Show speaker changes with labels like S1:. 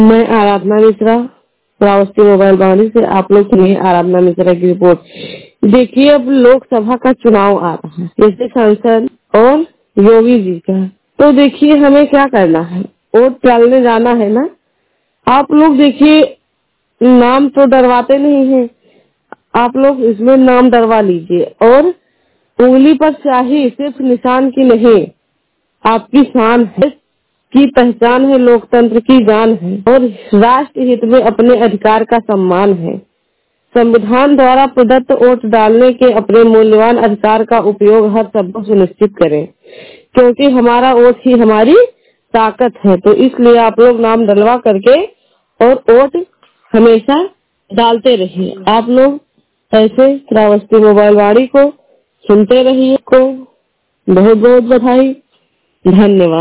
S1: मैं आराधना मिश्रा श्रावस्ती मोबाइल बावली से आप लोग सुनिए आराधना मिश्रा की रिपोर्ट। देखिए, अब लोकसभा का चुनाव आ रहा है, जैसे सांसद और योगी जी का। तो देखिए, हमें क्या करना है, वोट डालने जाना है ना। आप लोग देखिए, नाम तो डरवाते नहीं है, आप लोग इसमें नाम डरवा लीजिए। और उंगली पर स्याही सिर्फ निशान की नहीं, आपकी शान है, की पहचान है, लोकतंत्र की जान है और राष्ट्र हित में अपने अधिकार का सम्मान है। संविधान द्वारा प्रदत्त वोट डालने के अपने मूल्यवान अधिकार का उपयोग हर संभव सुनिश्चित करें, क्योंकि हमारा वोट ही हमारी ताकत है। तो इसलिए आप लोग नाम डलवा करके और वोट हमेशा डालते रहिए। आप लोग ऐसे श्रावस्ती मोबाइल वाणी को सुनते रहिए। को बहुत बहुत बधाई, धन्यवाद।